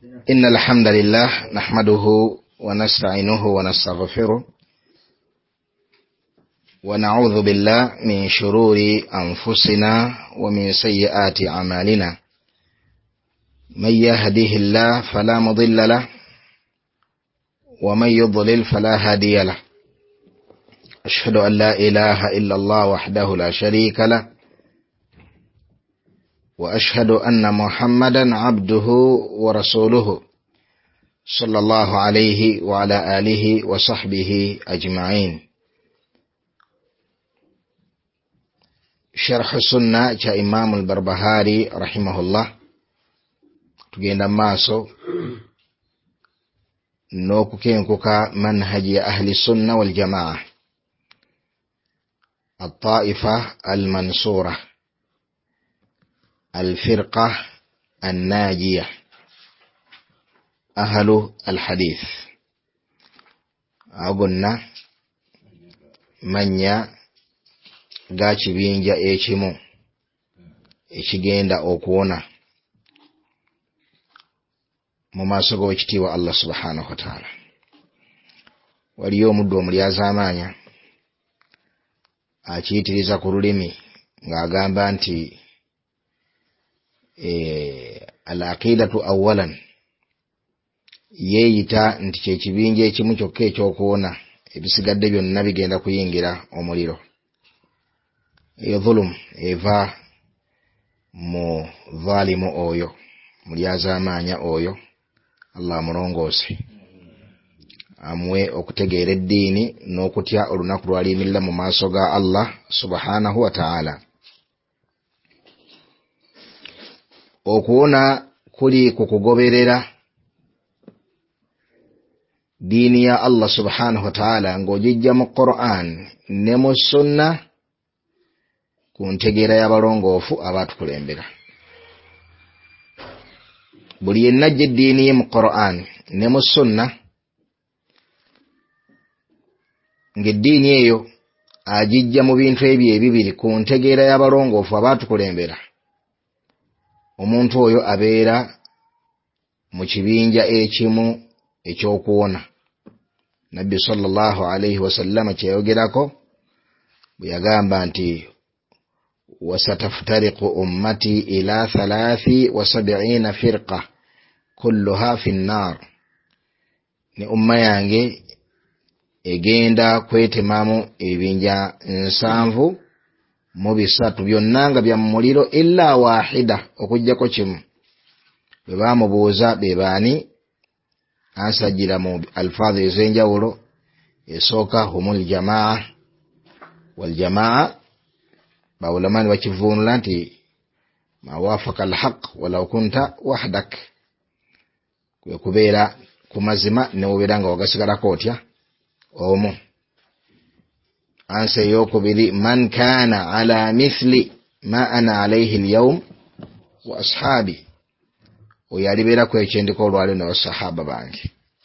إن الحمد لله نحمده ونستعينه ونستغفره ونعوذ بالله من شرور أنفسنا ومن سيئات أعمالنا. من يهده الله فلا مضل له ومن يضلل فلا هادي له. أشهد أن لا إله إلا الله وحده لا شريك له وأشهد أن محمدا عبده ورسوله صلى الله عليه وعلى آله وصحبه أجمعين. شرح السنة جاء إمام البربهاري رحمه الله. تجينا ماسو نوكو كينكوكا منهج أهل السنة والجماعة الطائفة المنصورة الفرقة الناجية أهل الحديث. أقولنا manya ga kibinja ekimu ekigenda okuwona mu maaso g'ekitiibwa Allah subhanahu wa ta'ala. Waliyo omuddu omulyazaamaanya akiyitiriza ku lulimi ng'agamba nti al-aqidatu awalan, yeeyita nti kyekibinja ekimu kyokka ekyokuwona, ebisigadde byonna bigenda kuyingira omuliro. Eyo dhulum eva mu zaalimu oyo, mulyazaamaanya oyo. Allah amulongoose, amuwe okutegeera eddiini n'okutya olunaku lw'aliyimirira mu maaso ga Allah subhanahu wa ta'ala. Okuwona kuli ku kugoberera diini ya Allah subhanahu wa ta'ala ng'ogijja mu Qur'an ne mu sunna ku ntegeera y'abalongoofu abaatukulembera. Buli yenna ajja eddiini ye mu Qur'an ne mu sunna, ng'eddiini eyo agijja mu bintu ebyo ebibiri ku ntegeera y'abalongoofu abaatukulembera, omuntu oyo abeera mu kibinja ekimu ekyokuwona. Nabbi sallallahu alayhi wa sallam kyeyogerako bwe yagamba nti wasataftariqu ummati ila 73 firqa kulluha fi nnar, ne umma yange egenda kwetemamu ebinja 73 byonna nga bya mu muliro illa wahida, okujjako kimu. Bwe baamubuuza be baani, ansajjira mu alfaadhi ez'enjawulo. Esooka humul jamaa wal jamaa, bawulamani bakivuunula nti ma waafaka alhaq walau kunta wahdak, kwe kubeera ku mazima newobeera nga wagasigalako otya omu. Ansa eyokubiri, man kaana ala mithli ma ana alayhi alyawm wa ashaabi, oyo alibeera ku ekyendiko olwaleero ne basahaba bange.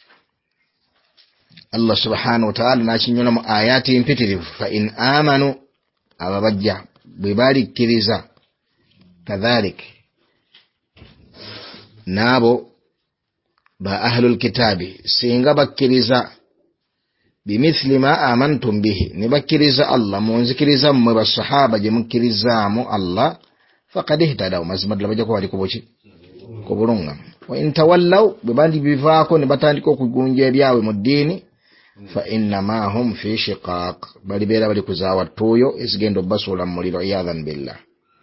Allah subhanahu wa ta'ala n'akinyola mu ayati mpitirivu, fa in amanu, ababajja bwe balikkiriza, kadhalik naabo ba ahlul kitaabi singa bakkiriza bimithli ma amantum bihi, ne bakkiriza Allah munzikiriza mmwe basahaba gye mukkirizaamu Allah, faqad ihtadaw, mazima ddala bajja kuba bali ku bulungamu. Wa in tawallaw, bwe bandi bivaako ne batandika okugunja ebyabwe mu ddiini, fa innama hum fi shiqaq, balibeera bali kuzaawa ttuuyo ezigenda obbasuula mu muliro, iyadhan billah.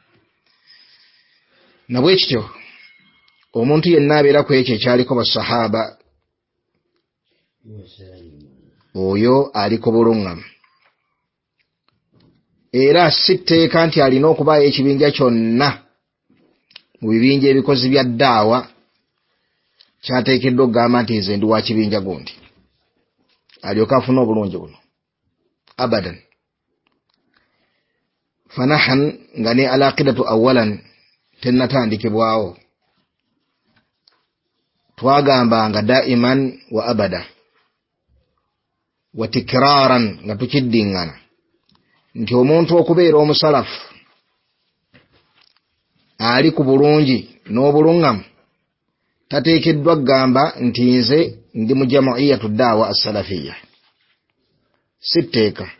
Na bwe kityo omuntu yenna abeera ku ekyo ekyaliko basahaba, oyo aliko bulungamu. Era si tteeka nti alina okubaayo ekibinja kyonna mu bibinja ebikozi bya ddaawa kyateekeddwa okugamba nti nze ndi wa kibinja gundi alyoke afune obulungi buno, abadan. Fanahan nga ne alaqidatu awalan tennatandikibwawo, twagambanga daiman wa abada wa tikraran, nga tukiddiŋŋana nti omuntu okubeera omusalafu ali ku bulungi n'obuluŋŋamu tateekeddwa gamba nti nze ndi mu jama'iyatu da'wa as-salafiyya. Sitteeka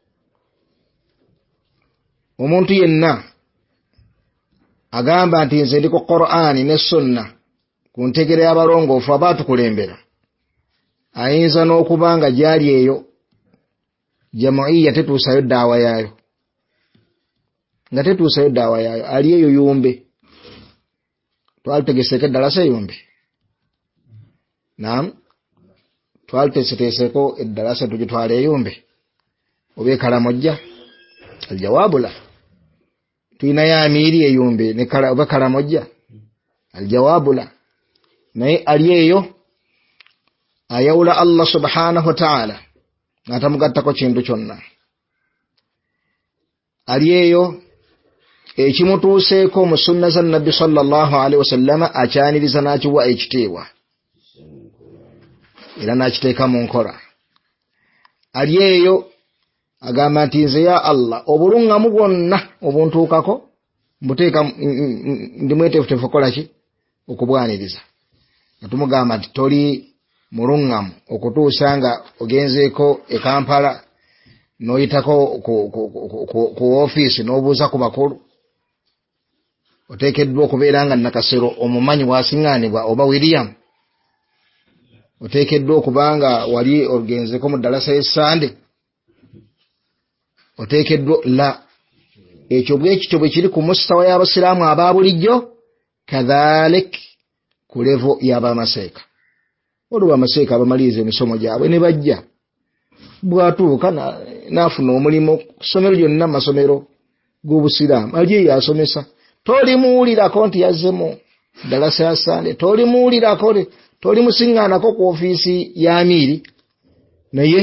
omuntu yenna agamba nti nze ndi ku Qur'ani ne Sunna ku ntegere y'abalongoofu abaatukulembera, ayinza n'okubanga gyali eyo jama'iyya tetuusayo da'wa yaayo, nga tetuusayo da'wa yaayo, ali eyo Yumbe. Twalitegeseeko eddalasa Yumbe? Naam, twaliteeseeko eddalasa tugitwala Yumbe oba Karamojja? Aljawaabu la. Tuyinayo amiiri Yumbe oba Karamojja? Aljawaabu la. Naye ali eyo ayawula Allah subhanahu wa ta'ala ng'atamugattako kintu kyonna. Ali eyo ekimutuuseeko mu sunna za Nabbi sallallahu alaihi wasallama akyaniriza n'akiwa ekitiibwa era n'akiteeka mu nkola. Ali eyo agamba nti nze ya Allah obulungamu bwonna obuntuukako mbuteeka ndi mweteefuteefu okukola ki? Okubwaniriza. Nga tumugamba nti toli mulungamu okutuusa nga ogenzeeko e Kampala n'oyitako ku ofiisi n'obuuza ku bakulu. Oteekeddwa okubeera nga Nakasero omumanyi wasiŋŋaanibwa oba William. Oteekeddwa okuba nga wali ogenzeeko mu ddalasa y'Essande. Oteekeddwa la. Ekyo bwekityo bwe kiri ku mustawa y'abasiraamu aba bulijjo, kadhalik ku levo y'abamaseeka. Olwo bamaseeka abamaliriza emisomo gyabwe ne bajja, bw'atuuka n'afuna omulimu ku ssomero lyonna mu masomero g'obusiraamu ali eyo asomesa. Tolimuwulirako nti yazze mu ddalasa ya Sande, tolimuwulirako, tolimusiŋŋaanako ku ofiisi y'amiiri, naye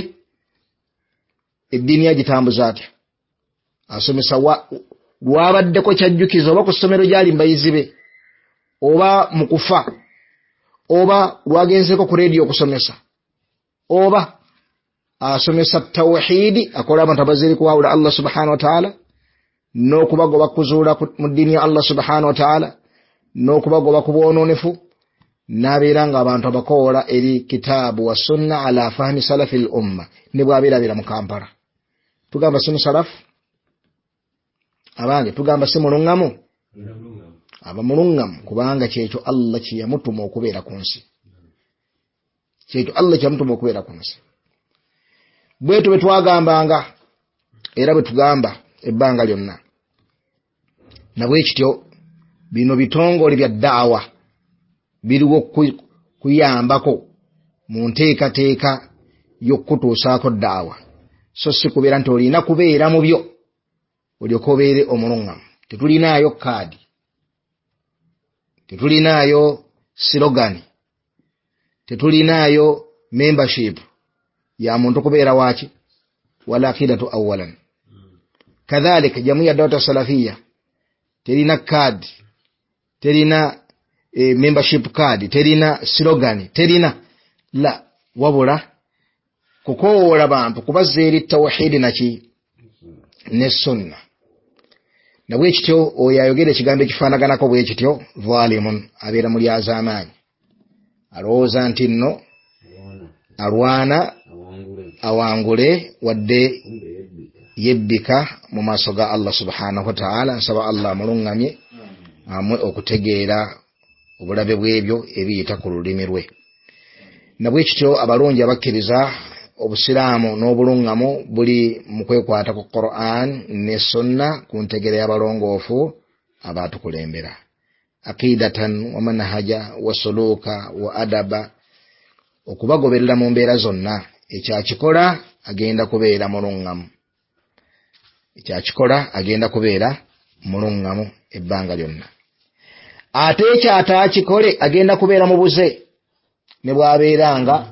eddiini agitambuza atya? Asomesa lwabaddeko kyajjukiza oba ku ssomero gy'ali mu bayizi be, oba mu kufa, oba lwagenzeeko ku leediyo okusomesa, oba asomesa tawhiidi, akola abantu abazeeri kuwawula Allah subhanahu wa ta'ala, n'okubagoba kuzuula mu ddiini ya Allah subhanahu wa ta'ala, n'okubagoba ku bwonoonefu, n'abeera nga abantu abakoola eri kitaabu wa sunna ala fahmi salafi al-umma, ne bw'abeerabeera mu Kampala. Tugamba si musalafu? Abange tugamba si mulungamu? Aba mulungamu kubanga kyekyo Allah kye yamutuma okubeera ku nsi. Kyekyo Allah kye yamutuma okubeera ku nsi. Bwetu bwe twagambanga era bwe tugamba ebbanga lyonna. Na bwe kityo bino bitongole bya da'wa biriwo kuyambako mu nteekateeka y'okutuusaako da'wa. So si kubeera nti olina kubeera mu byo olyoke obeere omulungamu. Tetulinaayo kaadi, tetulinaayo sirogani, tetulinaayo membership ya muntu kubeera waaki wala aqidatu awalan. Kadhalika jamia dawta salafiyya terina kaadi, terina membership card, terina slogani, terina la, wabula kukoola bantu kubazza eri tawhidi naki ne sunna. Na bwe kityo oyo ayogera ekigambo ekifaanaganako bwe kityo zalimun, abeera mu lyaz'amaanyi, alowooza nti nno alwana awangule wadde yebbika mu maaso ga Allah subhanahu wa ta'ala. Nsaba Allah amulungamye amwe okutegeera obulabe bw'ebyo ebiyita ku lulimi lwe. Na bwe kityo abalungi abakkiriza obusiraamu n'obulungamu buli mu kwekwata ku Qur'an ne sunna ku ntegera y'abalongoofu abaatukulembera, aqidatan wa manhaja wa suluka wa adaba, okubagoberera mu mbeera zonna. Ekyakikola agenda kubeera mulungamu, ekyakikola agenda kubeera mulungamu ebbanga lyonna. Ate ekyataakikole agenda kubeera mu buze ne bw'abeeranga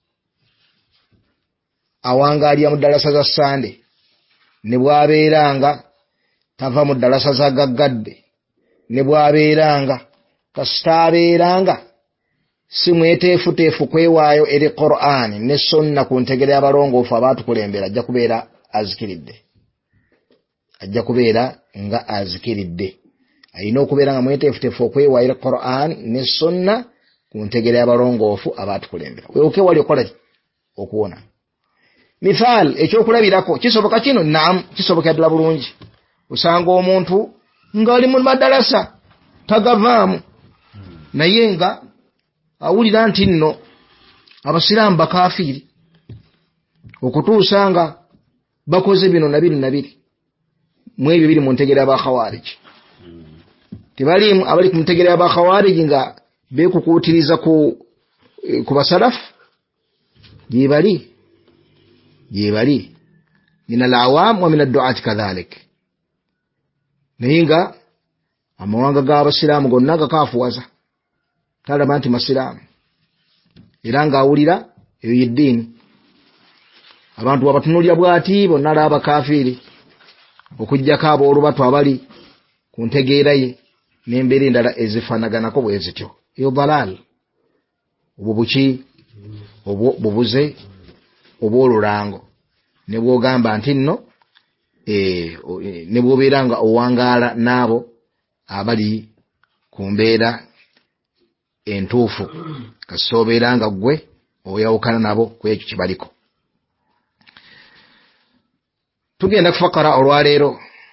awangaalya mu ddalasa za Sande, ne bw'abeeranga tava mu ddalasa za gaggadde, ne bw'abeeranga kasita abeeranga si mweteefuteefu kwewaayo eri Qur'ani ne sunna ku ntegera y'abalongoofu abaatukulembera, ajja kubeera azikiridde, ajja kubeera nga azikiridde. Alina okubeera nga mweteefuteefu okwewaayo eri Qur'ani ne sunna ku ntegera y'abalongoofu abaatukulembera weewuke wali okola okuwona. Mithal ekyokulabirako kisoboka kino naam kisoboka ddala bulungi. Osanga omuntu ng'ali mu madarasa tagavaamu naye nga awulira nti nno abasiraamu bakafiiri okutuusa nga bakoze bino na bino na biri mu ebyo biri mu ntegera y'abakhawariji. Tebaliimu abali ku ntegera y'abakhawariji nga beekukuutiriza ku basalafu gyebali min al-awaam wa min ad-du'aati kadhalik. Naye nga amawanga g'abasiraamu gonna gakaafuwaza talaba nti masiraamu era ng'awulira eyo yeddiini. Abantu abatunulya bw'ati bonna alaba abakafiiri okuggyako aboolubatu abali ku ntegeera ye n'embeera endala ezifaanaganako bwe zityo. Eyo dalaal obwo buki bubuze obw'olulango ne bw'ogamba nti nno ne bw'obeera nga owangaala n'abo abali ku mbeera entuufu kasita obeera nga ggwe oyawukana nabo ku ekyo kibaliko. Tugenda kufakara olwaleero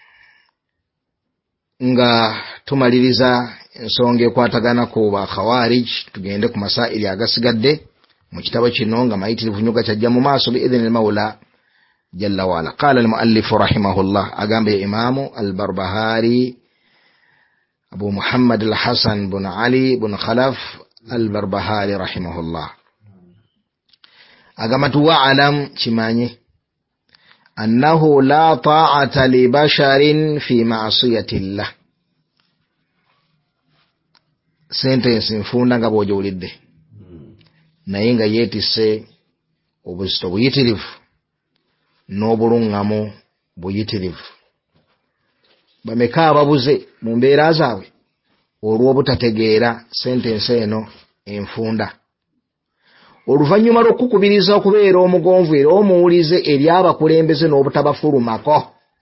nga tumaliriza ensonga ekwatagana ku bakhawarij, tugende ku masaili agasigadde mu kitabo kino nga mayitirivu nnyo gakyajja mu maaso biidhini al-mawla jalla waala. Qaala al-muallifu rahimahullah, agamba imaamu al-Barbahari Abu Muhammad al-Hasan bun Ali bun Khalaf al-Barbahari rahimahullah, agamba tuwa'alam kimanye annahu la ta'ata li basharin fi ma'siyatillah. Sentensi nfunda nga bw'ogiwulidde naye nga yeetisse obuzito buyitirivu n'obuluŋŋamu buyitirivu. Bameka ababuze mu mbeera zaabwe olw'obutategeera sentensi eno enfunda. Oluvannyuma lw'okukubiriza okubeera omugonvu era omuwulize eri abakulembeze n'obutabafulumako,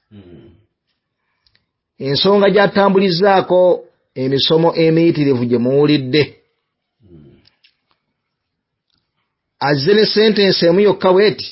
ensonga gy'atambulizaako emisomo emiyitirivu gye muwulidde, azze ne sentensi emu yokka bweti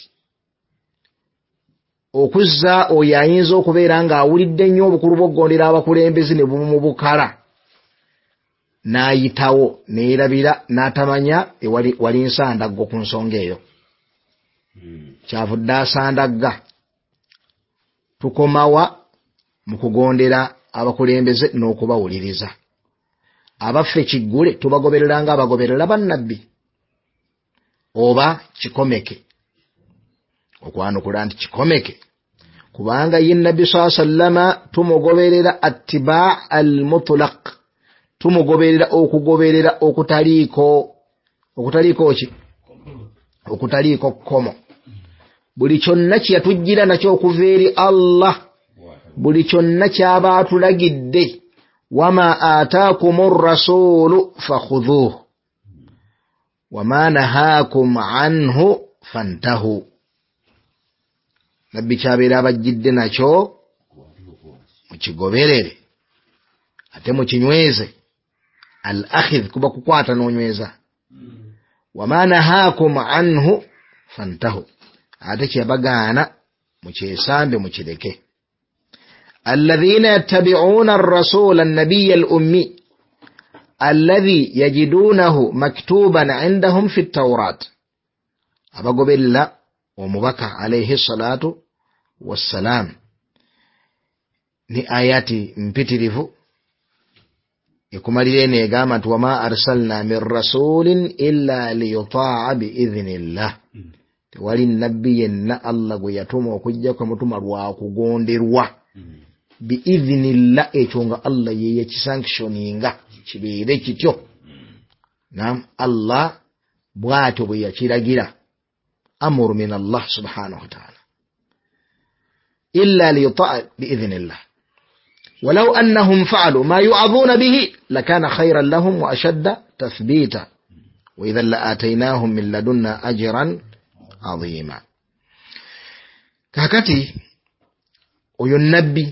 okuzza oyo ayinza okubeera ng'awulidde nnyo obukulu bw'okugondera abakulembeze ne bumubukala n'ayitawo neerabira n'atamanya wali nsandaggo ku nsonga eyo. Kyavudde asandagga. Tukomawa mu kugondera abakulembeze n'okubawuliriza. Abaffe kiggule tubagoberera nga abagoberera bannabbi oba kikomeke? Okwanukula nti kikomeke kubanga ye nabbi sallallahu alayhi wa sallama tumugoberera attibaa al-mutlaq, tumugoberera okugoberera okutaliiko kkomo. Buli kyonna kye yatujjira nakyo okuva eri Allah, buli kyonna ky'aba atulagidde, wama ataakumu rasulu fakhudhuhu wama nahaakum anhu fantahu. Nabbi kyabeera abajjidde nakyo mukigoberere ate mukinyweze. Al-akhidh kuba kukwata n'onyweza. Wama nahaakum anhu fantahu, ate kyebagaana mukyesambe mukireke. Alladhina yattabi'una ar-rasula an-nabiyya al-ummi alladhi yajidunahu maktuban 'indahum fi at-tawrat, abagoberera omubaka alayhi salatu wassalam ni ayati mpitirivu ekumalira eno egamba nti wama arsalna min rasulin illa liyuta'a biidhnillah. Tewali nabbi yenna Allah gwe yatuma okujja kwemutuma lwakugonderwa biidhnillah, ekyo nga Allah ye yakisanctioninga kibeere kityo. Naam, Allah bw'atyo bwe yakiragira, amru min Allah subhanahu wa ta'ala, illa liyuta'a biidhnillah. ولو أنهم فعلوا ما يوعظون به لكان خيرا لهم وأشد تثبيتا وإذا لآتيناهم من لدنا أجرا عظيما. كاكتي oyo nabbi,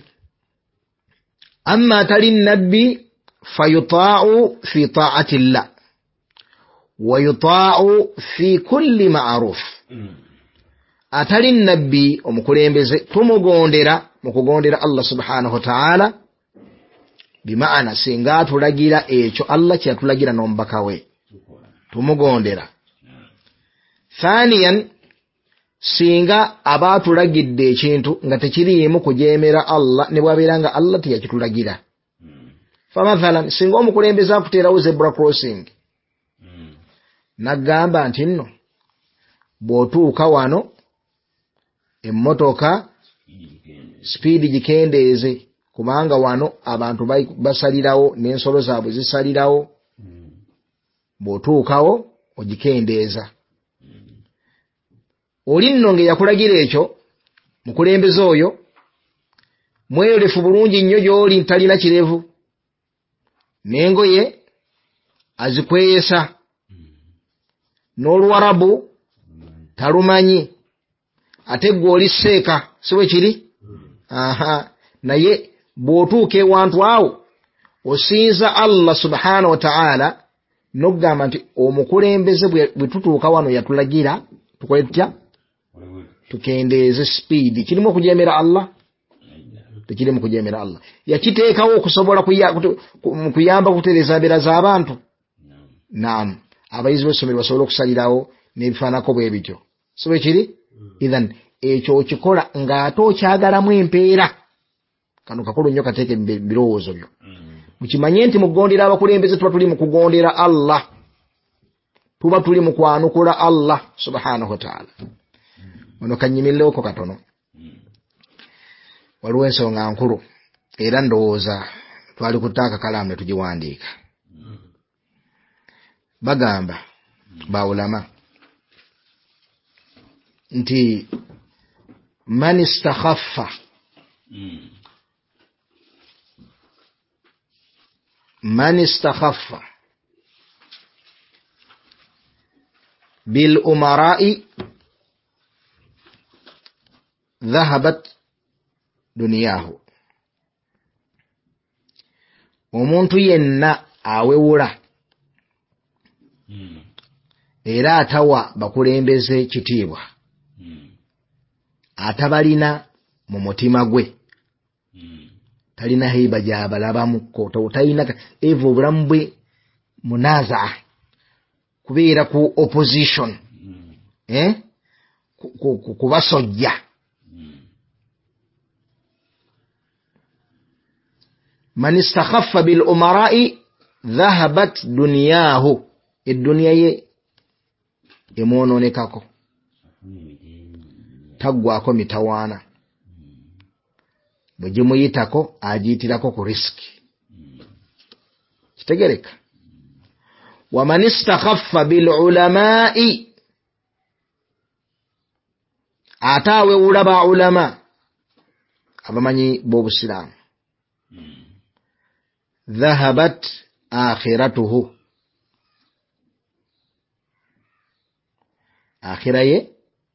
amma tali nabbi fayuta'u fi ta'ati llah, wa yuta'u fi kulli ma'ruf atali nabbi omukulembeze tumugondera mukugondera Allah subhanahu wa ta'ala bimaana singa atulagira ekyo Allah kyatulagira n'omubaka we tumugondera. Thaniyan singa abatulagidde ekintu nga tekiriimu kujeemera Allah ne bwabeera nga Allah teyakitulagira. Famathalan singa omukulembeze akuteerawo zebra crossing nagamba nti nno bw'otuuka wano emmotoka speed gikendeeze kubanga wano abantu basalirawo n'ensolo zaabwe zisalirawo, bw'otuukawo ogikendeeza. Oli nno ng'eyakulagira ekyo mukulembeze oyo mweyolefu bulungi nnyo gy'oli talina kirevu n'engoye azikweyesa n'Oluwarabu talumanyi ate gwe oli seeka si bwe kiri. Naye bw'otuuka ewantu awo osinza Allah subhanahu wa ta'ala n'okugamba nti omukulembeze bwe tutuuka wano yatulagira tukole tutya tukendeeze speed. Kirimu okujeemera Allah? Tekirimu kujeemera Allah. Yakiteekawo okusobola kuyamba kutereeza mbeera z'abantu. Naam, abayizi b'essomero basobola okusalirawo n'ebifaanako bwe bityo si bwe kiri. Ithan ekyo okikola ng'ate okyagalamu empeera. Kano kakulu nnyo kateeke birowoozo byo. Mukimanye nti mukugondera abakulembeze tuba tuli mu kugondera Allah, tuba tuli mu kwanukula Allah subhanahu wa ta'ala. Ono kannyimirireko katono. Waliwo ensonga nkulu era ndowooza twali kutaaka kalaamu ne tugiwandiika. Bagamba bawulama nti man istakhaffa bil umara'i dhahabat duniyahu. Omuntu yenna awewula era atawa bakulembeze kitiibwa atabalina mu mutima gwe, talina heiba gy'abalabamuko, talina evo obulamu bwe munazaa kubeera ku opposition kubasojja. Man istakhaffa bil umara'i dhahabat duniyahu, edduniya ye emwonoonekako, taggwako mitawaana, bwe gimuyitako agiyitirako ku risiki. Kitegereka? Wa man istakhaffa bil ulama'i, ate awewula ba ulama abamanyi b'obusiraamu, dhahabat akhiratuhu, akhira ye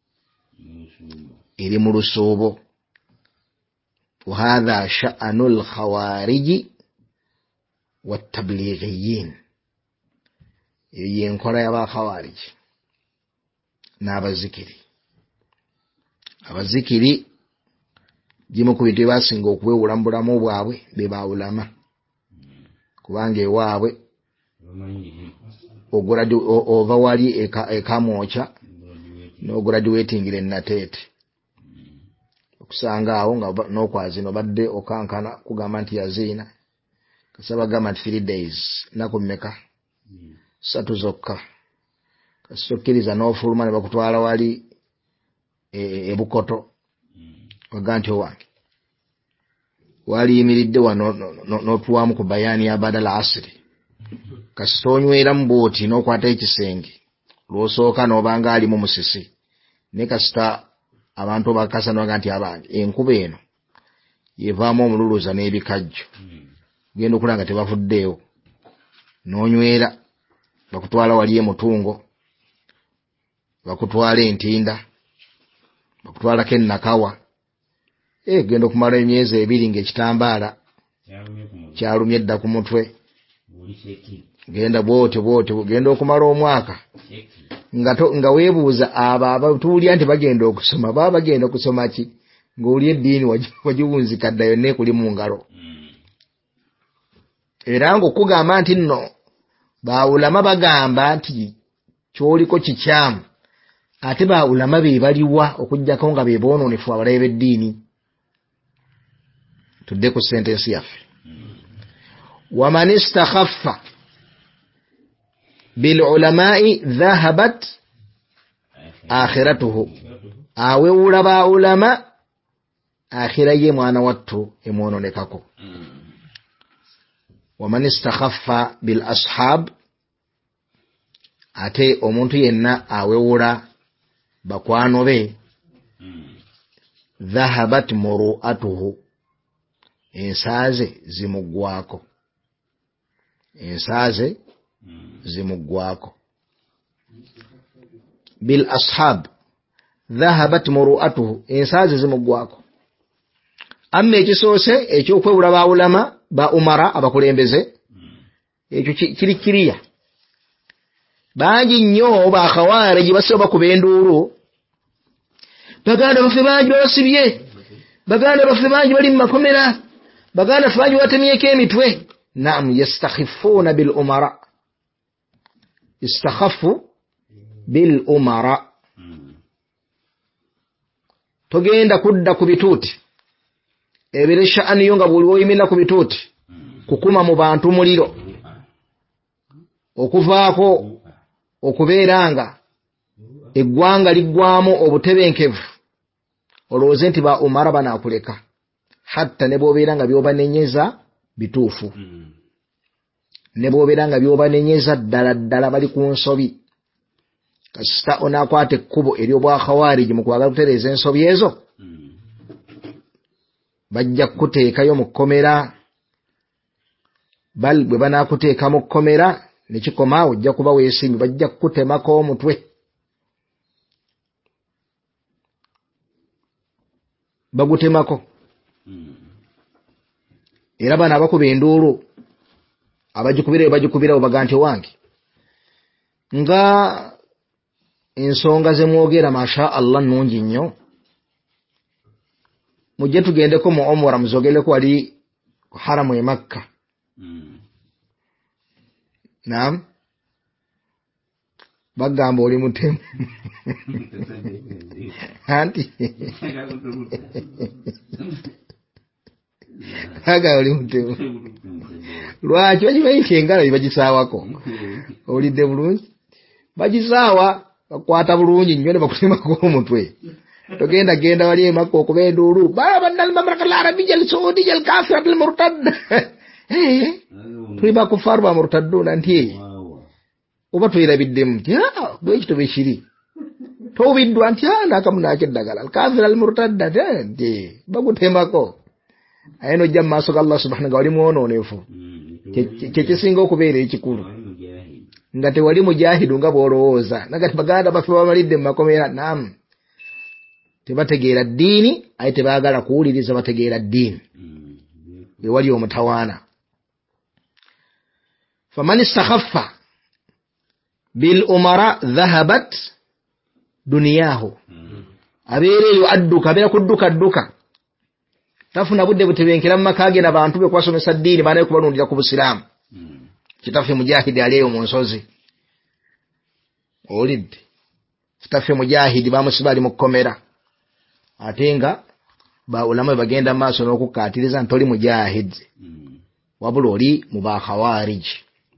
eri mu lusuubo. وهذا شأن الخوارج والتبليغيين. yenkola y'aba khawarij n'abazikiri. Abazikiri gimu ku bintu basinga okuwewula mu bulamu bwabwe be bawulama, kubanga ewaabwe ova wali ekamwoca n'ograduatingira ennateete, okusanga awo nga n'okwazina obadde okankana kugamba nti yaziina kasaba gamba nti 3 days naku mmeka 3 zokka, kasitokkiriza n'ofuluma ne bakutwala wali ebukoto waga nti owange waliyimiridde wano n'otuwamu ku bayaani ya badala asiri, kasita onywera mu booti n'okwata ekisenge lw'osooka n'obanga alimu musisi, ne kasita abantu bakasa n'obaga nti abange enkuba eno yevaamu omululuuza n'ebikajjo, genda okulanga tebavuddeewo, n'onywera bakutwala wali emutungo, bakutwala entinda, bakutwalako ennakawa, genda okumala emyezi 2 ng'ekitambaala kyalumye edda ku mutwe genda bwotyo genda okumala omwaka nga weebuuza abo tuwulira nti bagenda okusoma baba bagenda okusoma ki ng'oli eddiini wagiwunzika dda yonna ekuli mu ngalo. Era ng'okugamba nti nno baawulama bagamba nti ky'oliko kikyamu, ate baawulama be baliwa okuggyako nga be boonoonefu abalabe b'eddiini. Tudde ku sentensi yaffe. waman istakhaffa bilulamaai dhahabat akhiratuhu, awewula baawulama akhira ye mwana wattu emwononekako. waman istakhaffa bil ashab, ate omuntu yenna awewula bakwano be, dhahabat muru'atuhu, ensaaze zimuggwako, ensaaze zimuggwako. bil ashab dhahabat muru'atuhu, ensaaze zimuggwako. Amma ekisoose ekyokwewula baawulama ba umara abakulembeze, ekyo kiri kiriya. Bangi nnyo ba khawariji basoba kuba enduulu, baganda baffe bangi babasibye, baganda baffe bangi bali mu makomera, baganda baffe bangi batemyeko emitwe. Naam, yastakhifuuna bil umara, istakhafu bil umara. Togenda kudda ku bituuti ebire sha'aniyo nga buli oyimina ku bituuti kukuma mu bantu muliro, okuvaako okubeeranga eggwanga liggwamu obutebenkevu, olowooze nti ba umara banaakuleka hatta ne bw'obeera nga by'obanenyeza bituufu, ne bw'obeera nga by'obanenyeza ddala ddala bali ku nsobi. Kasita onaakwata ekkubo ery'obwakhawaariji mu kwagala kutereeza ensobi ezo, bajja kukuteekayo mu kkomera. Bal bwe banaakuteeka mu kkomera ne kikoma ojja kuba weesimbye, bajja kukutemako omutwe. Bagutemako. Era bano abakuba enduulu bagikubira obaga nti wange nga ensonga ze mwogera masha Allah nnungi nnyo, mujje tugendeko mu omura muzogereko wali haramu e Makka. Naam, bagamba oli mutemu anti aga oli mutemu. Lwaki bagibayita engalo bagisaawako? Olidde bulungi? Bagisaawa bakwata bulungi nnyo ne bakutemako omutwe. Togenda genda wali e Makka okuba enduulu, baba nal mamlaka al arabiyya al saudiyya al kafirat al murtadda. Tuli bakufaru ba murtadduna nti oba twerabiddemu nti bwekito bwe kiri, towiddwa nti nakamunaako eddagala al kafir al murtadda nti bagutemako. Aye nojja mu maaso ga Allah subhanahu nga wali mwonoonefu, kyekisinga okubeera ekikulu, nga tewali mujahidu nga bw'olowooza. Nagati baganda baffe bamalidde mu makomera, naam, tebategeera ddiini, aye tebaagala kuwuliriza bategeera ddiini. We wali omutawaana. faman istakhaffa bil umara dhahabat duniyaahu, abeera eyo adduka, abeera kudduka, tafuna budde butebenkera mu maka ge n'abantu be kwasomesa ddiini baanayo kubalundira ku busiraamu. Kitaffe mujahidi ali eyo mu nsozi, olidde kitaffe mujahidi bamusiba ali mu kkomera, ate nga baulama bagenda maaso n'okukkaatiriza nti oli mujahidi wabula oli mu bakhawariji,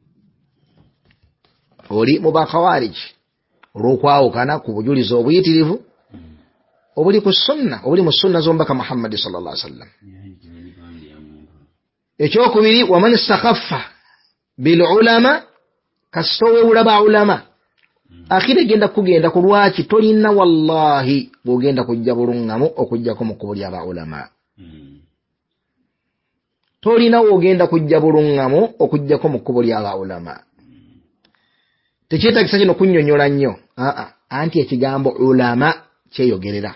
oli mu bakhawariji olw'okwawukana ku bujulizi obuyitirivu obuli ku sunna, obuli mu sunna z'omubaka Muhammad sallallahu alaihi wasallam. Ekyokubiri, waman istakhaffa bil ulama, kasita owewula ba ulama, akhira genda kugenda ku lwaki tolina wallahi bw'ogenda kujja buluŋŋamu okujjako mu kkubo lya ba ulama. Tolina w'ogenda kujja buluŋŋamu okujjako mu kkubo lya ba ulama. Tekyetagisa kino kunnyonnyola nnyo, anti ekigambo ulama kyeyogerera.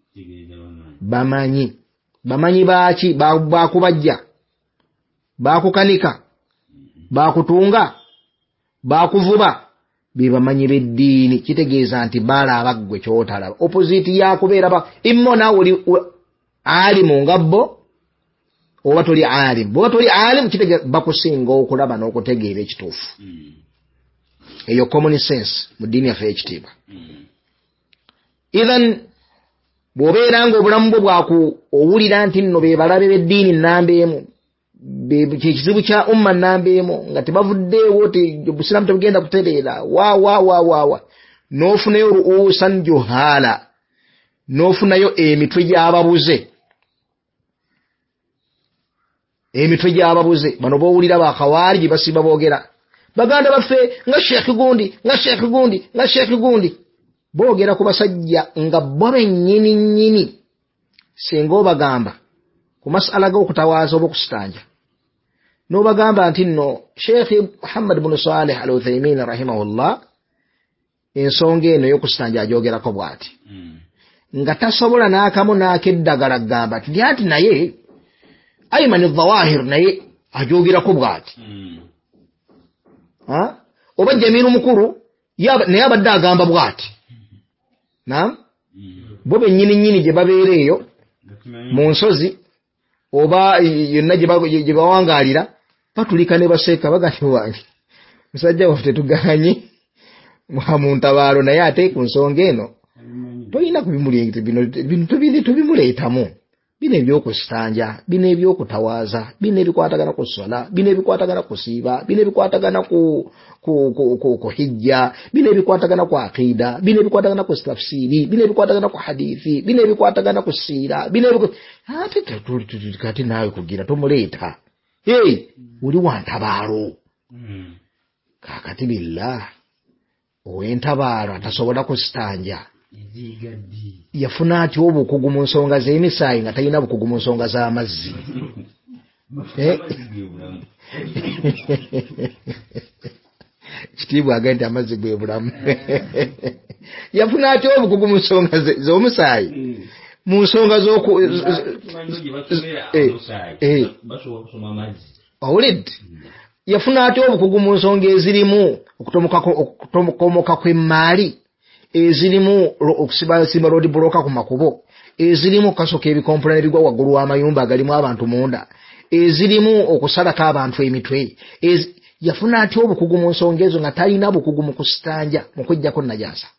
Bamanyi baaki, bakubajja, bakukanika, bakutunga, bakuvuba bebamanyi beddiini kitegeeza nti balaba gwe kyotalaba opposite yakubeera ba immo naawe oli alimu nga bo oba toli alimu bwoba toli alimu kitegeeza bakusinga okulaba n'okutegeera ekituufu eyo common sense mu ddiini yaffe ekitiibwa even bw'obeera ng'obulamu bwo bwaku owulira nti nno be balabe b'eddiini nnamba emu kyekizibu kya umma nnamba emu nga tebavuddeewo obusiraamu tebugenda kutereera wa n'ofunayo ruusan juhaala n'ofunayo emitwe gy'ababuze bano b'owulira bakhawaariji basiba boogera baganda baffe nga sheekhi gundi boogera ku basajja nga bo bennyini nnyini singa obagamba ku masala g'okutawaaza oba okusitanja n'obagamba nti nno sheekhi Muhammad bin Salih al-Uthaymin rahimahullah ensonga eno y'okusitanja agyogerako bw'ati nga tasobola n'akamu n'akeddagala gamba nti naye Ayman al-Zawahir naye agyogerako bw'ati oba Jamilu mukulu naye abadde agamba bw'ati bo bennyini nnyini gye babeera eyo mu nsozi oba yonna gye bawangaalira batulika ne baseeka bagati wange musajja waffe tetuganye mu ntabaalo naye ate ku nsonga eno tolina tubimuleetamu bino ebyokusitanja bino ebyokutawaaza bino ebikwatagana ku sola bino ebikwatagana ku siiba bino ebikwatagana ku hijja bino ebikwatagana ku aqida bino ebikwatagana ku tafsiri bino ebikwatagana ku hadithi bino ebikwatagana ku siira ate kati naawe kugira tomuleeta uli wa ntabaalo kakati billah ow'entabaalo atasobola kusitanja yafuna atya obukugu mu nsonga z'emisaayi nga talina bukugu mu nsonga z'amazzi kitiibwa aga nti amazzi gwe bulamu yafuna atya obukugu mu nsonga z'omusaayi mu nsonga owulidde yafuna atya obukugu mu nsonga ezirimu okutomoka kw'emmaali ezirimu okusimba road bloka ku makubo ezirimu kasoka ebikompulana ebigwa waggulu w'amayumba agalimu abantu munda ezirimu okusalako abantu emitwe yafuna atya obukugu mu nsonga ezo nga talina bukugu mu kusitanja mu kweggyako najasa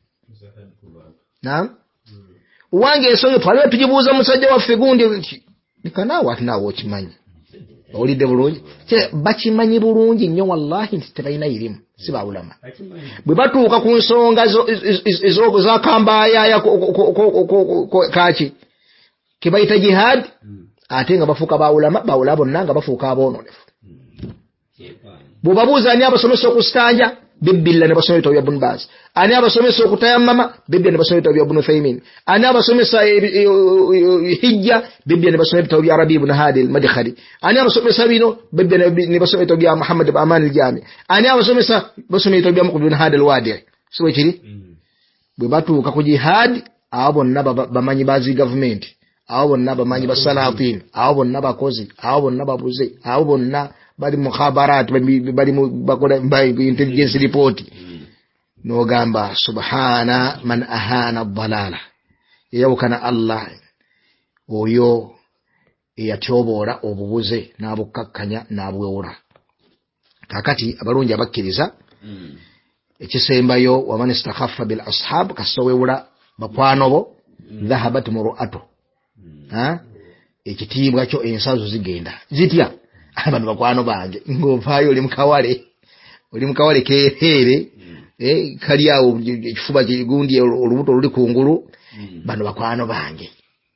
owange ensonga twaliwe tugibuuza musajja waffe gundi nikanaawe ati naawe okimanyi owulidde bulungi bakimanyi bulungi nnyo wallahi nti tebalina irimu si baulama bwe batuuka ku nsonga zakambaayaya kaki ke bayita jihad ate nga bafuuka baulama bonna nga bafuuka aboononefu bwe babuuza ani abasomesa okusitanja bibbilla ne basoma ebitabo bya Ibn Baz ani abasomesa okutayammama bibbilla ne basoma ebitabo bya Ibn Uthaymin ani abasomesa hijja bibbilla ne basoma ebitabo bya Rabi ibn Hadi al-Madkhali ani abasomesa bino bibbilla ne basoma ebitabo bya Muhammad ibn Aman al-Jami ani abasomesa basoma ebitabo bya Muqbil ibn Hadi al-Wadi siwe kiri bwe batuuka ku jihad abo bonna bamanyi bazi government abo bonna bamanyi basalatin abo bonna bakozi abo bonna babuze abo bonna bali mukhabarat bali bakola intelligence report no gamba subhana man ahana dalala yawkana Allah oyo eyatyobola obubuze n'abukakkanya n'abwewura kakati abalungi abakkiriza ekisembayo waman istakhaffa bil ashab kasowewula bakwanobo dhahabat muru'atu ekitiibwa kyo ensazo zigenda zitya abantu bakwano bange ng'ovaayo oli mukawale keereere kali awo ekifuba kigundi olubuto luli kungulu bano bakwano bange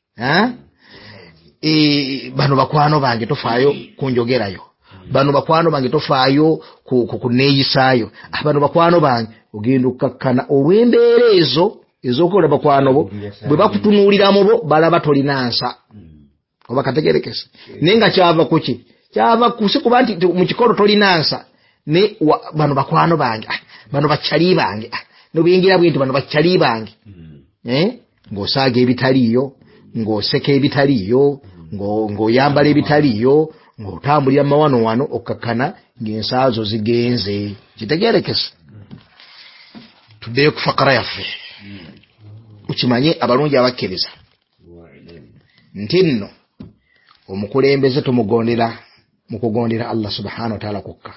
bano bakwano bange tofaayo kunjogerayo bano bakwano bange tofaayo kuneeyisaayo bano bakwano bange ogenda okukakkana olw'embeera ezo ez'okukola bakwano bo bwe bakutunuuliramu bo balaba tolina nsa oba kategerekese naye nga kyava kuki kyava kusikuba nti mu kikolo tolina nsa ne bano bakwano bange bano bakyali bange nobiyingira bwinti bano bakyali bange ng'osaaga ebitaliiyo ng'oseka ebitaliiyo ng'oyambala ebitaliiyo ng'otambulira mawano wano okkakkana ng'ensaazo zigenze kitegeerekese. Tuddeyo ku fakara yaffe ukimanye abalungi abakkiriza nti nno omukulembeze tumugondera mu kugondera Allah subhanahu wa ta'ala kokka.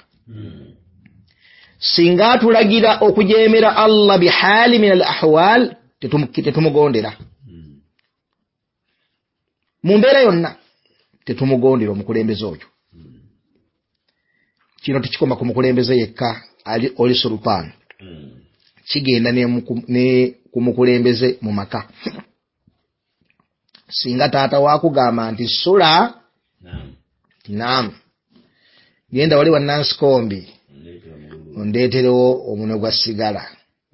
Singa atulagira okujeemera Allah bihaali min al ahwal tetumugondera mu mbeera yonna, tetumugondera omukulembeze oyo. Kino tekikoma ku mukulembeze yekka oli sultan, kigenda ne ku mukulembeze mu maka. Singa taata wakugamba nti sula naam genda wali wa Nansikombi ondeeterewo omunwe gwa sigala,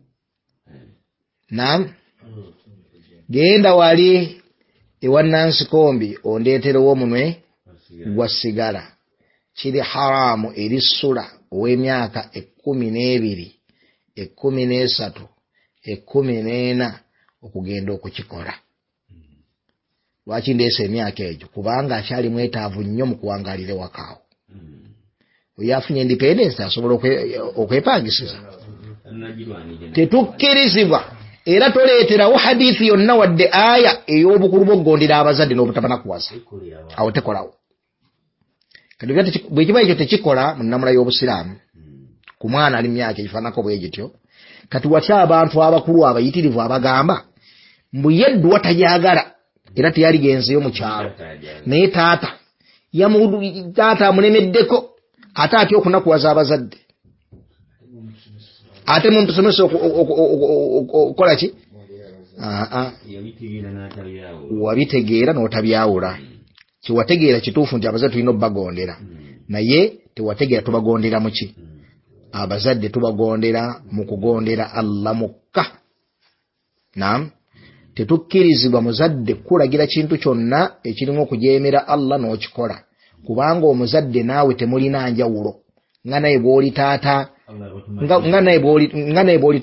naam genda wali ewa Nansikombi ondeeterewo omunwe gwa sigala, kiri haramu eri sula ow'emyaka 12, 13, 14 okugenda okukikola. Lwaki ndeese emyaka egyo? Kubanga akyali mwetaavu nnyo mu kuwangalira wakaawo. Yafunye independence asobola okwepangisiza. Tetukkirizibwa era toleeterawo hadithi yonna wadde aya ey'obukulu bw'okugondera abazadde n'obutabana kuwasa. Awo tekolawo. Kati bwe kiba ekyo tekikola mu nnamula y'Obusiraamu ku mwana ali myaka egifaanako bwe gityo, kati watya abantu abakulu abayitirivu abagamba mbu yeddwa tajagala era teyaligenzeyo mu kyalo, naye taata amulemeddeko ate atya okunakuwaza abazadde, ate mumusomesa okukola ki? Wabitegeera n'otabyawula. Kiwategeera kituufu nti abazadde tulina obbagondera, naye tewategeera tubagondera mu ki? Abazadde tubagondera mu kugondera Allah mukka. Naam, tetukkirizibwa muzadde kulagira kintu kyonna ekirimu okujeemera Allah n'okikola, kubanga omuzadde naawe temulina njawulo. Nga naye bw'oli taata, nga naye bw'oli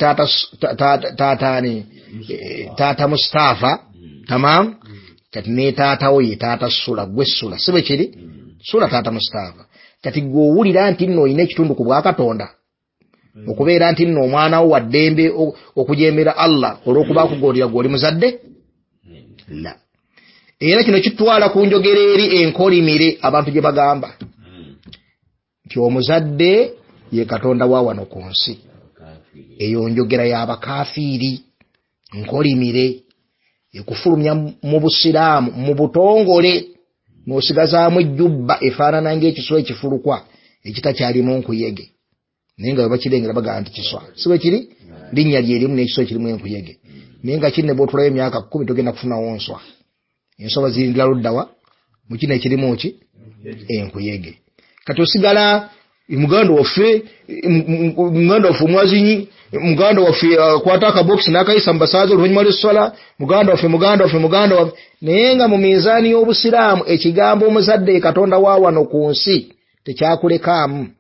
taata Mustafa, tamam, kati ne taata wo ye taata Sula, gwe Sula, sibe kiri? Sula taata Mustafa. Kati gwe owulira nti nno olina ekitundu ku bwa Katonda, okubeera nti nno omwana wo waddembe okujeemera Allah olw'okuba akugondera gw'oli muzadde? La. Era kino kitwala ku njogera eri enkolimire abantu gye bagamba nti omuzadde ye Katonda wa wano ku nsi. Eyo njogera y'abakafiiri, nkolimire ekufulumya mu Busiraamu mu butongole n'osigazaamu ejjubba efaanana ng'ekiswa ekifulukwa ekitakyalimu nkuyege, naye nga bwe bakirengera bagamba nti kiswa, si bwe kiri? Linnya lyerimu n'ekiswa ekirimu enkuyege, naye nga kiri ne bw'otulayo emyaka 10 togenda kufunawo nswa. Enswa zirindira luddawa mu kino ekirimu ki? Enkuyege. Kati osigala muganda waffe omwazinyi, muganda waffe akwata akabokisi n'akayisa mu basaazi oluvannyuma lw'esswala, muganda waffe, naye nga mu mizaani y'Obusiraamu ekigambo omuzadde ye Katonda wa wano ku nsi tekyakulekaamu.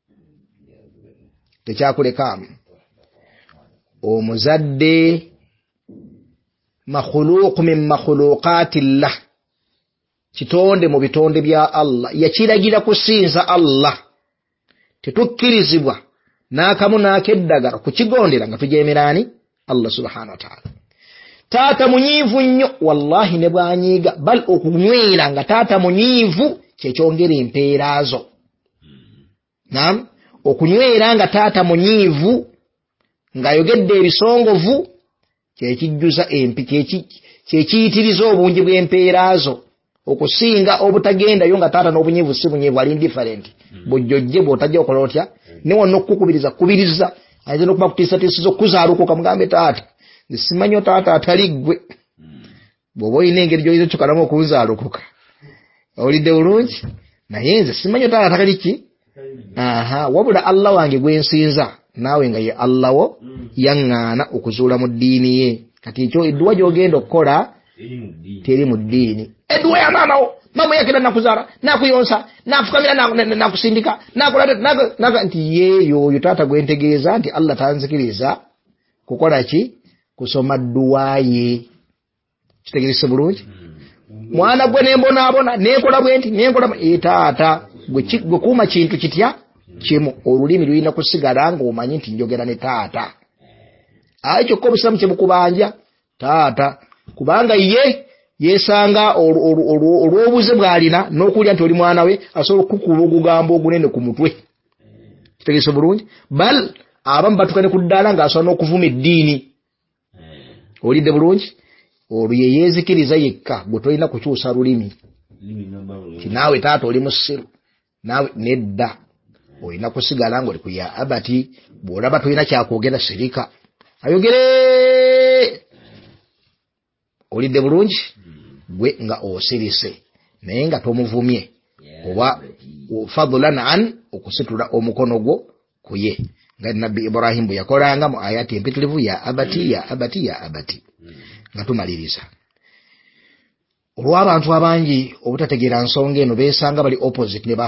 Omuzadde makhuluuq min makhuluuqaatillah, kitonde mu bitonde bya Allah, yakiragira kusinza Allah. Tetukkirizibwa n'akamu n'akeddagala kukigondera nga tujeemeraani? Allah subhanahu wa ta'ala. Taata munyiivu nnyo, wallahi ne bwanyiiga, bal okunywera nga taata munyiivu kyekyongera empeera zo. Naam, okunywera nga taata munyiivu ng'ayogedde ebisongovu kyekijjuza kyekiyitiriza obungi bw'empeera zo, okusinga obutagendayo nga taata n'obunyiivu si bunyiivu, ali indifferent. Bw'ojjojje bw'otajja okola otya? Ne wonna okukukubiriza ayinza n'okuba kutiisatiisiza okuzaalukuka mugambe taata, simanyi taata atali ggwe. Bw'oba olina engeri gy'oyinza kyokalamu okunzaalukuka, olidde bulungi, naye nze simanyi taata atali ki? Wabula Allah wange gwe nsinza, naawe nga ye Allah wo yaŋŋaana okuzuula mu ddiini ye. Kati ekyo edduwa gy'ogenda okukola teri mu ddiini. Edduwa ya maama wo, maama yakira nakuzaala, nakuyonsa, nafukamira, nakusindika, nakola nti yeeyo oyo taata gwe ntegeeza nti Allah tanzikiriza kukola ki? Kusoma dduwa ye. Kitegeerese bulungi? Mwana gwe nembonaabona, nekola bwe nti, nekola taata gwe kuuma kintu kitya? kimu olulimi lulina kusigala ng'omanyi nti njogera ne taata kyokka obusiramu kye bukubanja taata kubanga ye yesanga olw'obuze bw'alina n'okulya nti oli mwana we asobola okukuba ogugambo ogunene ku mutwe kitegeese bulungi bal abamu batuuka ne ku ddaala ng'asobola n'okuvuma eddiini olidde bulungi olwo ye yeezikiriza yekka gwe tolina kukyusa lulimi ti naawe taata oli musiru naawe nedda olina kusigala ng'oli ku ya abati bw'olaba tolina kyakwogera sirika ayogere olidde bulungi gwe nga osirise naye nga tomuvumye oba fadlan an okusitula omukono gwo ku ye nga nabbi Ibrahim bwe yakolanga mu ayati empitirivu ya abati ya abati ya abati nga tumaliriza olw'abantu abangi obutategeera nsonga eno beesanga bali opposite ne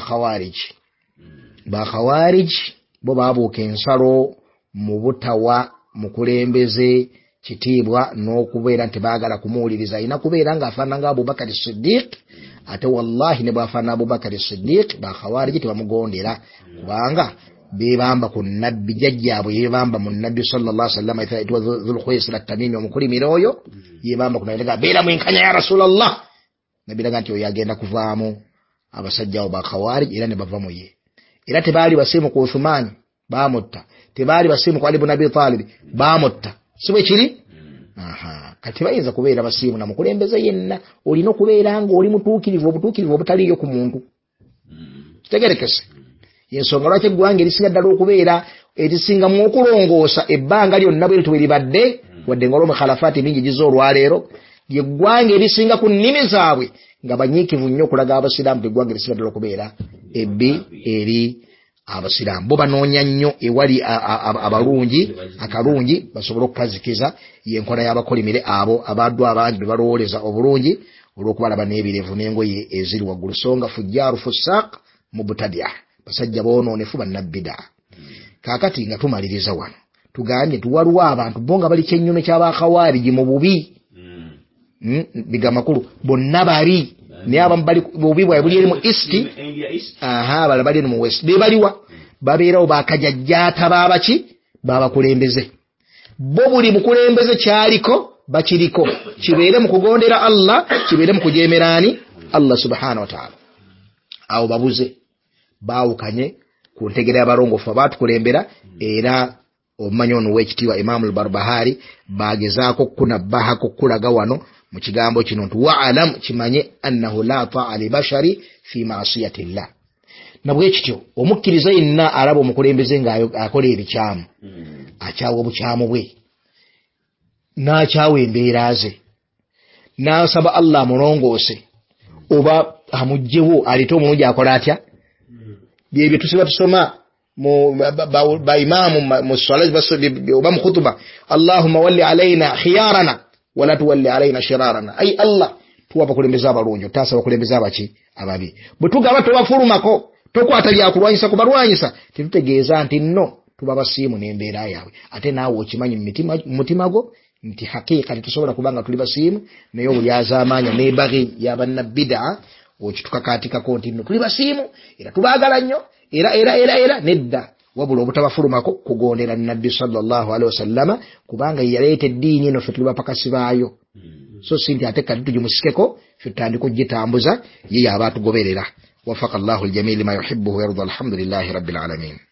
bakhawarij bo baabuuka ensalo mu butawa mukulembeze kitiibwa n'okubeera nti baagala kumuwuliriza alina kubeera ng'afaanana nga Abubakar Siddiq ate wallahi ne bw'afaanana Abubakar Siddiq bakhawarij tebamugondera kubanga beebamba ku nabbi jjajjaabwe yeebamba mu nabbi sallallahu alaihi wasallam ayitibwa Dhulkhuwaisira at-Tamimi omukulimira oyo yeebamba ku nabbi beera mwenkanya ya Rasulallah nabbi laga nti oyo agenda kuvaamu abasajja abo bakhawarij era ne bavamu ye era tebaali basiimu ku Uthman baamutta tebaali basiimu ku Ali ibn Abi Talib baamutta si bwe kiri kati bayinza kubeera basiimu na mukulembeze yenna olina okubeera ng'oli mutuukirivu obutuukirivu obutaliyo ku muntu kitegerekese yensonga lwaki eggwanga erisinga ddala okubeera erisinga mu okulongoosa ebbanga lyonna bwe litwe libadde wadde nga olw'omu khalafaati mingi gizo olwaleero lyeggwanga erisinga ku nnimi zaabwe nga banyiikivu nnyo okulaga abasiraamu teggwanga erisinga ddala okubeera ebbi eri abasiraamu bo banoonya nnyo ewali abalungi akalungi basobole okukazikiza yenkola y'abakolimire abo abaddu abangi be balowooleza obulungi olw'okubalaba n'ebirevu n'engoye eziri waggulu songa fujjaaru fusaaq mubtadi'a basajja boonoonefu bannabbidaa kaakati nga tumaliriza wano tugambye tuwaliwo abantu bo nga bali kyennyume ky'abakhawaariji mu bubi biga makulu bonna bali naye abamu bali bubi bwabwe buli eri mu east bala bali eri mu west be baliwa babeerawo bakajajjaata baabaki baabakulembeze bo buli mukulembeze kyaliko bakiriko kibeere mu kugondera Allah kibeere mu kujeemeraani Allah subhanahu wa ta'ala awo babuze baawukanye ku ntegera y'abalongoofu abaatukulembera era omumanyi ono w'ekitiibwa Imam al-Barbahari bagezaako kunabbahako kulaga wano mu kigambo kino nti wa'alam kimanye annahu la ta'a li bashari fi ma'siyati llah nabwe kityo omukkiriza yenna alaba omukulembeze ng'akola ebikyamu akyawa obukyamu bwe n'akyawa embeera ze n'asaba Allah amulongoose oba amugjewo aleete omulungi akola atya byebyo tusiba tusoma ba imaamu mu swala oba mu khutuba Allahumma walli alaina khiyarana wala tuwalli alaina shirarana ay Allah tuwa abakulembeze abalungi otaasa abakulembeze abaki ababi bwe tugaba tobafulumako tokwata byakulwanyisa kubalwanyisa tetutegeeza nti nno tuba basiimu n'embeera yaabwe ate naawe okimanyi mu mutima gwo nti hakiika tetusobola kubanga tuli basiimu naye obulyazaamaanya n'ebagi y'abannabbidaa okitukakaatikako nti nno tuli basiimu era tubaagala nnyo era nedda wabula obutabafulumako kugondera nabbi sallallahu alaihi wasallama kubanga yaleeta eddiini eno ffe tuli bapakasi baayo so si nti ate kati tugimusikeko ffe tutandika ogitambuza ye yaaba atugoberera wafaka Allahu aljamii lima yuhibbuhu wa yarda alhamdulillahi rabbil alamin